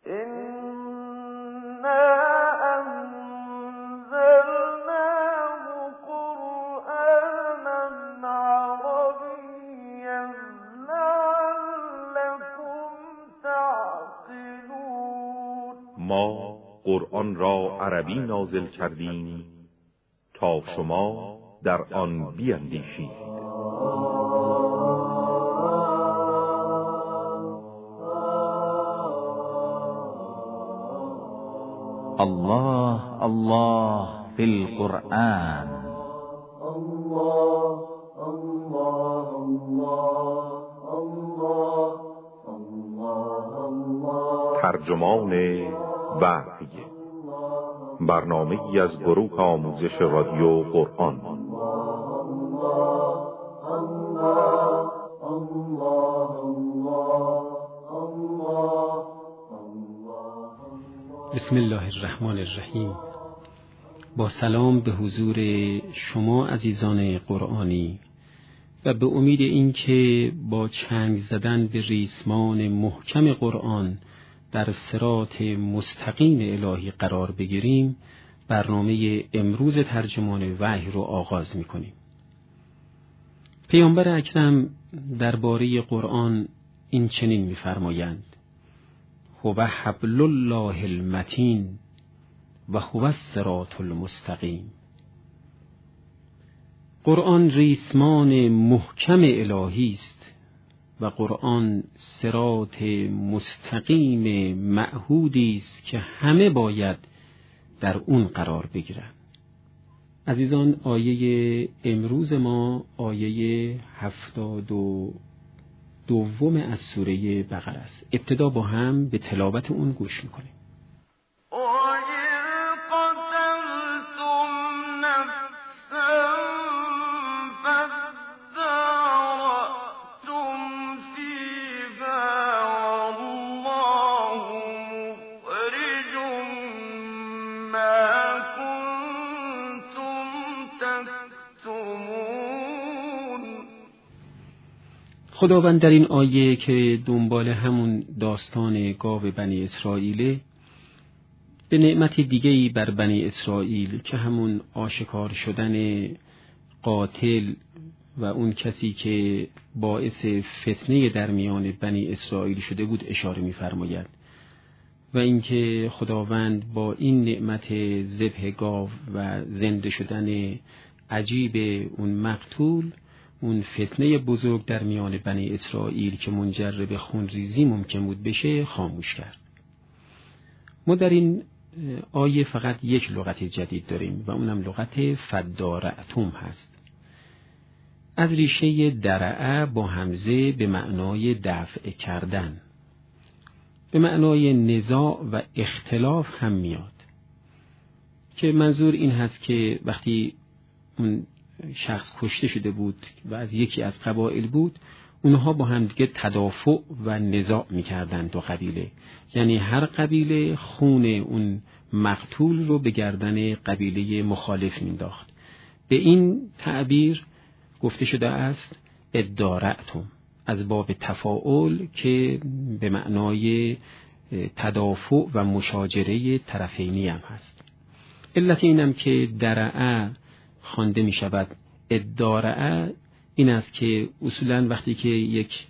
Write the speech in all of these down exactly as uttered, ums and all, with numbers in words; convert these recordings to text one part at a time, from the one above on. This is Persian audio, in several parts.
ما قرآن را عربی نازل کردیم تا شما در آن بیندیشید. الله الله فی القرآن. الله الله الله الله الله. ترجمان وحی، برنامه‌ای از گروه آموزش رادیو قرآن. بسم الله الرحمن الرحیم. با سلام به حضور شما عزیزان قرآنی و به امید اینکه با چنگ زدن به ریسمان محکم قرآن در صراط مستقیم الهی قرار بگیریم، برنامه امروز ترجمان وحی رو آغاز می‌کنیم. پیامبر اکرم درباره قرآن این چنین می‌فرمایند: هو حبل الله المتین و هو الصراط المستقیم. قرآن ریسمان محکم الهی است و قرآن صراط مستقیم معهودی است که همه باید در اون قرار بگیرند. عزیزان، آیه امروز ما آیه هفتاد و دوم از سوره بقره است. ابتدا با هم به تلاوت اون گوش میکنیم. خداوند در این آیه که دنبال همون داستان گاو بنی اسرائیل به نعمت دیگه‌ای بر بنی اسرائیل که همون آشکار شدن قاتل و اون کسی که باعث فتنه در میان بنی اسرائیل شده بود اشاره می‌فرماید و اینکه خداوند با این نعمت ذبح گاو و زنده شدن عجیب اون مقتول اون فتنه بزرگ در میان بنی اسرائیل که منجر به خونریزی ممکن بود بشه خاموش کرد. ما در این آیه فقط یک لغت جدید داریم و اونم لغت فدارعتم هست. از ریشه درعه با همزه به معنای دفع کردن، به معنای نزاع و اختلاف هم میاد، که منظور این هست که وقتی اون شخص کشته شده بود و از یکی از قبایل بود، اونها با هم دیگه تدافع و نزاع میکردن دو قبیله، یعنی هر قبیله خون اون مقتول رو به گردن قبیله مخالف مینداخت. به این تعبیر گفته شده است ادارعتم، از باب تفاعل که به معنای تدافع و مشاجره طرفینی هم هست. علت اینم که درعه خوانده می شود ادارعه این است که اصولاً وقتی که یک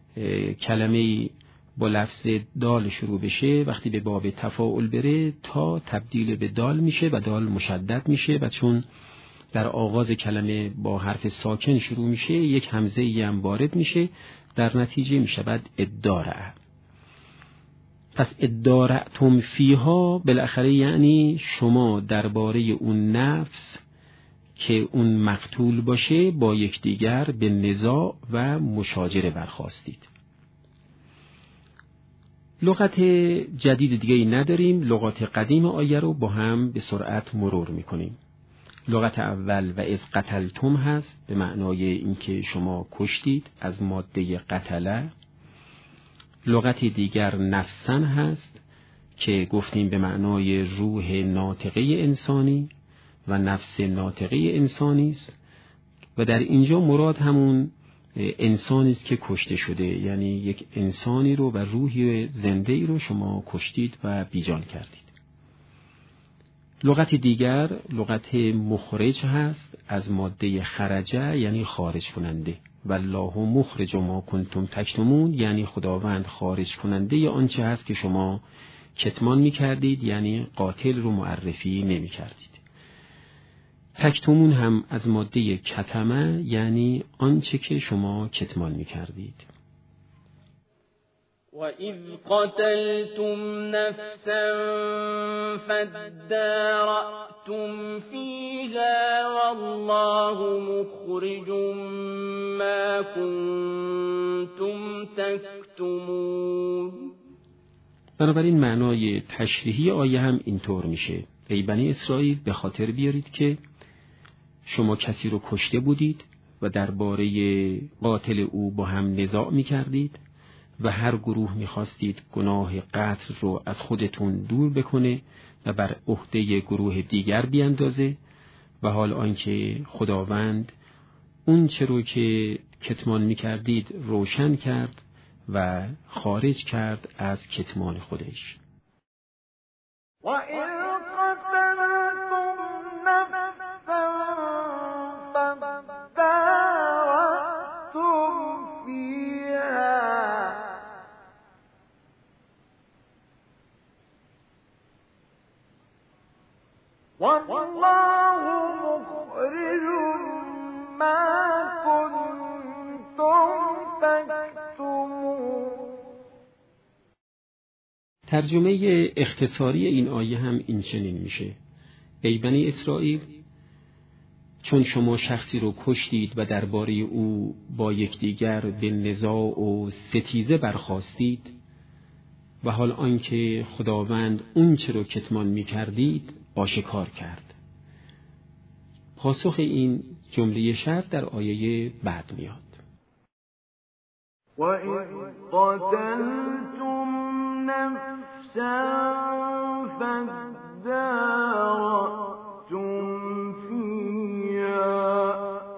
کلمه با لفظ دال شروع بشه، وقتی به باب تفاعل بره تا تبدیل به دال میشه و دال مشدد میشه و چون در آغاز کلمه با حرف ساکن شروع میشه یک همزه ای هم وارد میشه، در نتیجه می شود ادارعه. پس ادارعتم فیها بالاخره یعنی شما درباره اون نفس که اون مقتول باشه با یکدیگر به نزاع و مشاجره برخاستید. لغت جدید دیگه ای نداریم، لغات قدیم آیه رو با هم به سرعت مرور میکنیم. لغت اول و اذ قتلتم هست، به معنای اینکه شما کشتید، از ماده قتله. لغت دیگر نفسن هست که گفتیم به معنای روح ناطقه انسانی و نفس ناطقه انسانی است و در اینجا مراد همون انسانی است که کشته شده، یعنی یک انسانی رو و روحی زنده ای رو شما کشتید و بیجان کردید. لغت دیگر لغت مخرج هست، از ماده خرجه یعنی خارج کننده، والله مخرج ما کنتم تکتمون، یعنی خداوند خارج کننده یا آنچه هست که شما کتمان می کردید، یعنی قاتل رو معرفی نمی کردید. تکتمون هم از ماده کتمه، یعنی آنچه که شما کتمان می کردید. وَإِذْ قَتَلْتُمْ نَفْسًا فَادَّارَأْتُمْ فِيهَا وَاللَّهُ مُخْرِجٌ مَا كُنتُمْ تَكْتُمُونَ. بنابراین معنای تشریحی آیه هم اینطور میشه: ای بنی اسرائیل، به خاطر بیارید که شما کسی رو کشته بودید و درباره قاتل او با هم نزاع میکردید و هر گروه میخواستید گناه قتل رو از خودتون دور بکنه و بر عهده گروه دیگر بیاندازه، و حال آنکه خداوند اون چه رو که کتمان میکردید روشن کرد و خارج کرد از کتمان خودش. والله مخرج ما كنتم تكتمون. ترجمه اختصاری این آیه هم این چنین میشه: ای بنی اسرائیل، چون شما شخصی رو کشتید و درباره او با یکدیگر به نزاع و ستیزه برخاستید و حال آنکه خداوند اون چه رو کتمان می‌کردید آشکار کرد. پاسخ این جمله شرط در آیه بعد میاد. وَإِذْ قَتَلْتُمْ نَفْسًا فَادَّارَأْتُمْ فِيهَا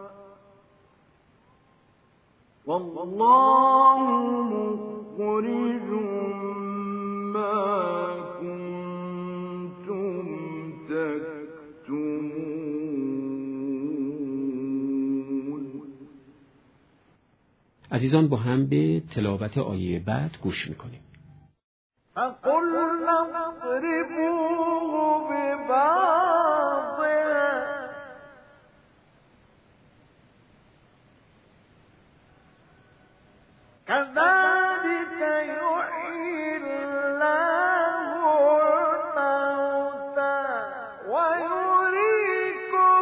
وَاللَّهُ مُخْرِجٌ مَا كُنتُمْ تَكْتُمُونَ. عزیزان، با هم به تلاوت آیه بعد گوش میکنیم. فَقُلْنَا اضْرِبُوهُ بِبَعْضِهَا كَذَلِكَ يُحْيِي اللَّهُ الْمَوْتَى وَيُرِيكُمْ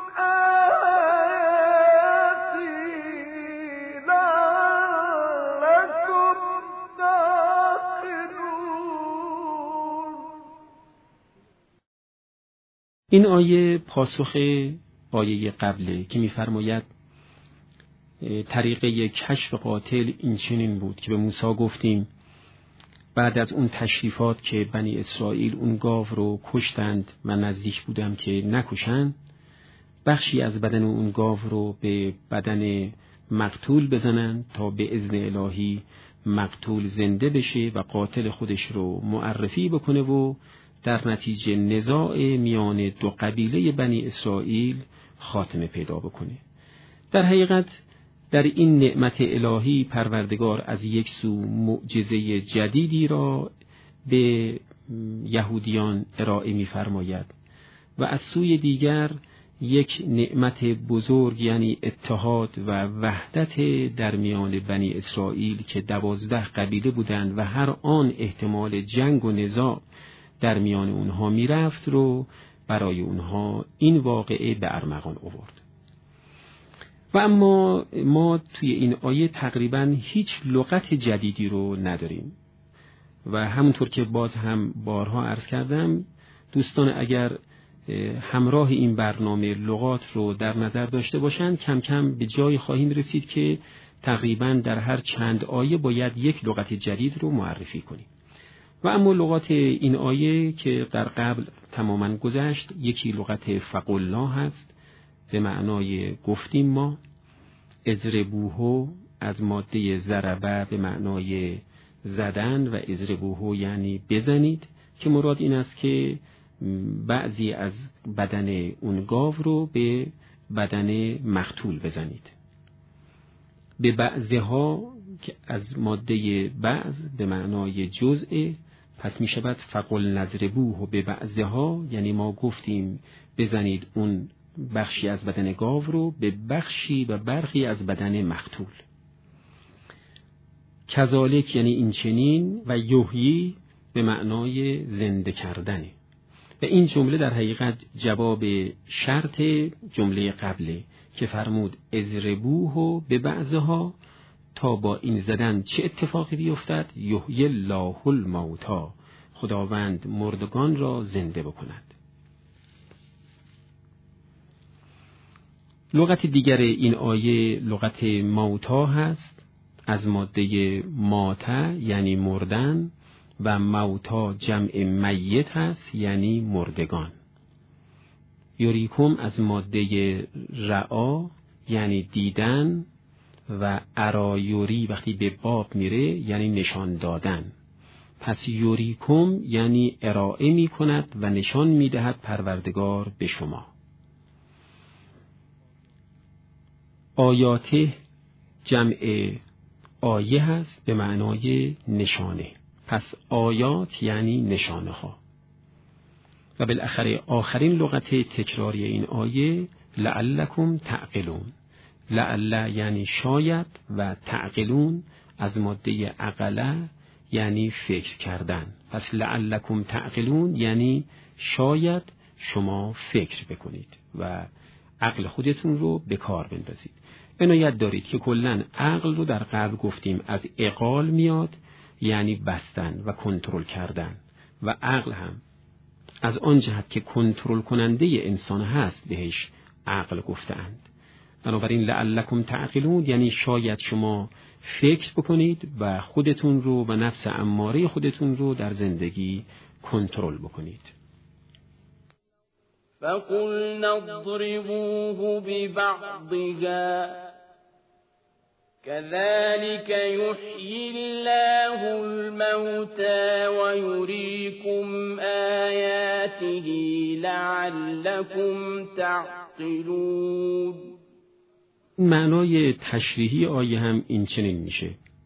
آيَاتِهِ لَعَلَّكُمْ تَعْقِلُونَ. این آیه پاسخ آیه قبله که می‌فرماید طریقه کشف قاتل این چنین بود که به موسی گفتیم بعد از اون تشریفات که بنی اسرائیل اون گاو رو کشتند و نزدیک بودم که نکشند، بخشی از بدن اون گاو رو به بدن مقتول بزنند تا به اذن الهی مقتول زنده بشه و قاتل خودش رو معرفی بکنه و در نتیجه نزاع میان دو قبیله بنی اسرائیل خاتمه پیدا بکنه. در حقیقت در این نعمت الهی پروردگار از یک سو معجزه جدیدی را به یهودیان ارائه می‌فرماید و از سوی دیگر یک نعمت بزرگ یعنی اتحاد و وحدت در میان بنی اسرائیل که دوازده قبیله بودند و هر آن احتمال جنگ و نزاع در میان اونها میرفت رو برای اونها این واقعه به ارمغان آورد. و اما ما توی این آیه تقریباً هیچ لغت جدیدی رو نداریم و همونطور که باز هم بارها عرض کردم، دوستان اگر همراه این برنامه لغات رو در نظر داشته باشند کم کم به جای خواهیم رسید که تقریباً در هر چند آیه باید یک لغت جدید رو معرفی کنیم. و اما لغات این آیه که در قبل تماماً گذشت، یکی لغت فقلنا هست به معنای گفتیم ما، اضربوه از ماده ضربه به معنای زدن و اضربوه یعنی بزنید، که مراد این است که بعضی از بدن اون گاو رو به بدن مقتول بزنید. به بعضها که از ماده بعض به معنای جزء، پس می شود فقل نضربوه به بعضها، یعنی ما گفتیم بزنید اون بخشی از بدن گاو رو به بخشی و برخی از بدن مقتول. کذالک یعنی این چنین، و یحیی به معنای زنده کردنه. و این جمله در حقیقت جواب شرط جمله قبله که فرمود اضربوه به بعضها، تا با این زدن چه اتفاقی بیفتد؟ یحیی الله الموتی، خداوند مردگان را زنده بکند. لغت دیگر این آیه لغت موتا هست، از ماده ماته یعنی مردن، و موتا جمع میت هست یعنی مردگان. یوریکم از ماده رعا یعنی دیدن، و ارایوری وقتی به باب میره یعنی نشان دادن. پس یوریکم یعنی ارائه می کند و نشان می دهد پروردگار به شما. آیاته جمع آیه هست به معنای نشانه، پس آیات یعنی نشانه ها. و بالاخره آخرین لغت تکراری این آیه لعلکم تعقلون. لعل یعنی شاید و تعقلون از ماده عقله یعنی فکر کردن. پس لعلکم تعقلون یعنی شاید شما فکر بکنید و عقل خودتون رو به کار بندازید. عنایت دارید که کلاً عقل رو در قبل گفتیم از عقال میاد، یعنی بستن و کنترل کردن، و عقل هم از آن جهت که کنترل کننده انسان هست بهش عقل گفتند. بنابراین لعلکم تعقلون یعنی شاید شما فکر بکنید و خودتون رو و نفس اماره خودتون رو در زندگی کنترل بکنید. فقلنا اضربوه ببعضها كذلك يحيي الله الموتى ويريكم آياته لعلكم تعقلون. معنای تشریحی آیه هم این چنین میشه: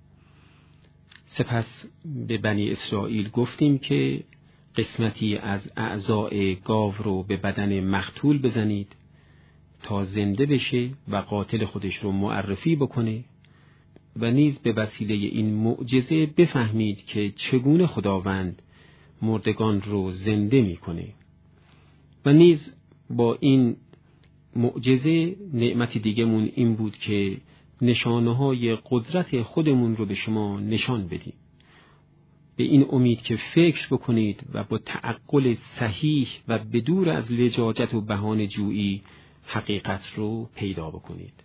سپس به بنی اسرائیل گفتیم که قسمتی از اعضاء گاو رو به بدن مقتول بزنید تا زنده بشه و قاتل خودش رو معرفی بکنه، و نیز به وسیله این معجزه بفهمید که چگونه خداوند مردگان رو زنده میکنه. و نیز با این معجزه نعمت دیگه‌مون این بود که نشانه‌های قدرت خودمون رو به شما نشان بدیم، به این امید که فکر بکنید و با تعقل صحیح و بدور از لجاجت و بهانه جویی حقیقت رو پیدا بکنید.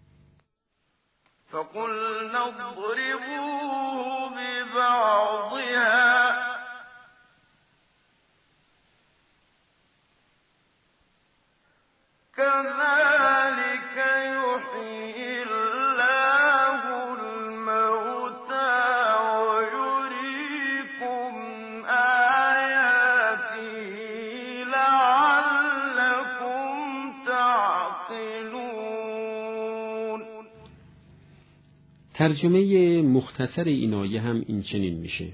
فقلنا اضربوه ببعضها كذلك يحيي الله الموتى ويريكم آياته لعلكم تعقلون. ترجمه مختصر این آیه هم این چنین میشه: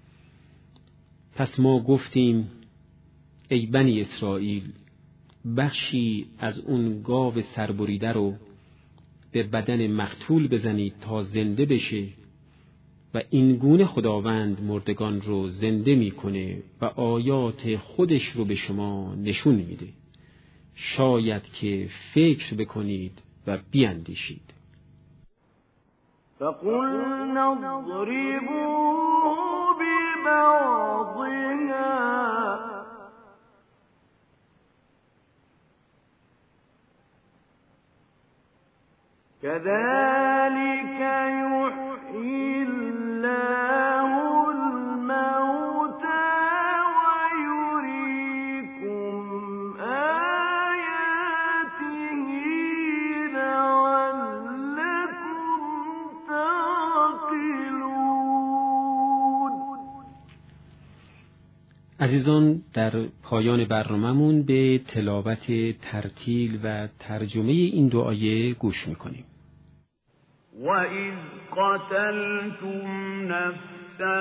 پس ما گفتیم ای بنی اسرائیل بخشی از اون گاو سربریده رو به بدن مقتول بزنید تا زنده بشه، و این گونه خداوند مردگان رو زنده میکنه و آیات خودش رو به شما نشون میده، شاید که فکر بکنید و بیاندیشید. فقلنا اضربوه ببعضها كذلك يحيي الله الموتى ويريكم آياته لعلكم عزیزان، در پایان برنامه‌مون به تلاوت ترتیل و ترجمه این دو آیه گوش می‌کنیم. وَإِذْ قَتَلْتُمْ نَفْسًا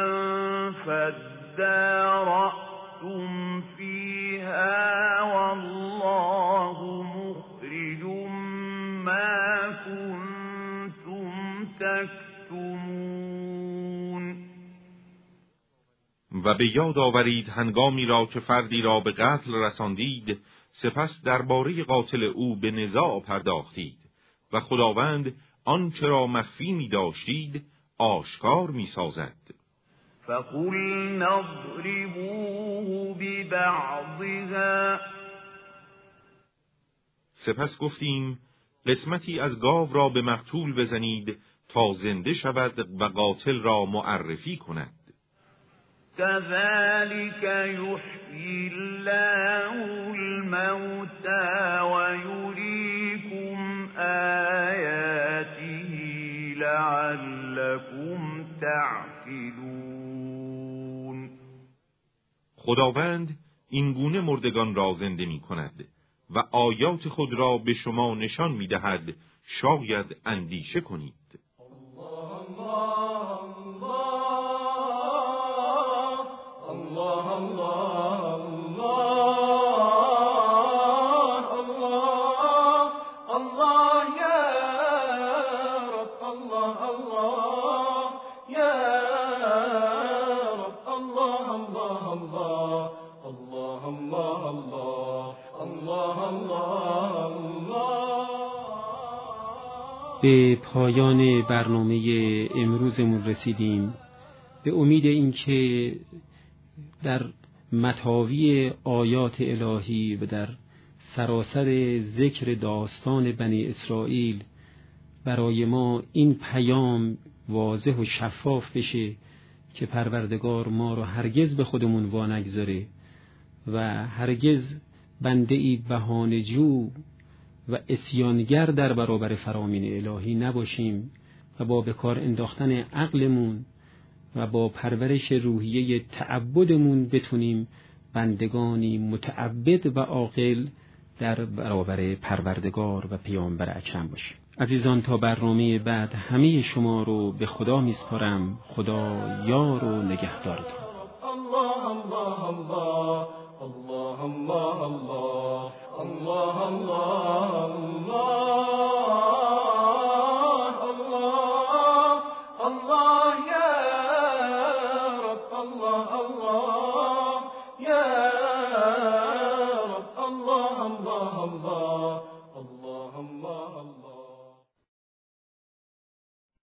فَادَّارَأْتُمْ فِيهَا وَاللَّهُ مُخْرِجٌ مَا كُنتُمْ تَكْتُمُونَ. و به یاد آورید هنگامی را که فردی را به قتل رساندید، سپس درباره قاتل او به نزاع پرداختید و خداوند آنچه را مخفی می داشتید آشکار می سازد. فَقُلْنَا اضْرِبُوهُ بِبَعْضِهَا. سپس گفتیم قسمتی از گاو را به مقتول بزنید تا زنده شود و قاتل را معرفی کند. كَذَلِكَ يُحْيِي اللَّهُ الْمَوْتَى وَيُرِيكُمْ آيَاتِهِ لَعَلَّكُمْ تَعْقِلُونَ. خداوند این گونه مردگان را زنده می کند و آیات خود را به شما نشان می دهد، شاید اندیشه کنید. به پایان برنامه امروزمون رسیدیم. به امید اینکه در متاوی آیات الهی و در سراسر ذکر داستان بنی اسرائیل برای ما این پیام واضح و شفاف بشه که پروردگار ما را هرگز به خودمون وا نگذاره و هرگز بنده ای بهانه‌جو و عصیانگر در برابر فرامین الهی نباشیم و با به کار انداختن عقلمون و با پرورش روحیه تعبدمون بتونیم بندگانی متعبد و عاقل در برابر پروردگار و پیامبر اکرم باشیم. عزیزان، تا برنامه بعد همه شما رو به خدا میسپارم. خدا یار و نگهدارتان. الله الله الله الله الله الله الله الله الله الله يا رب الله الله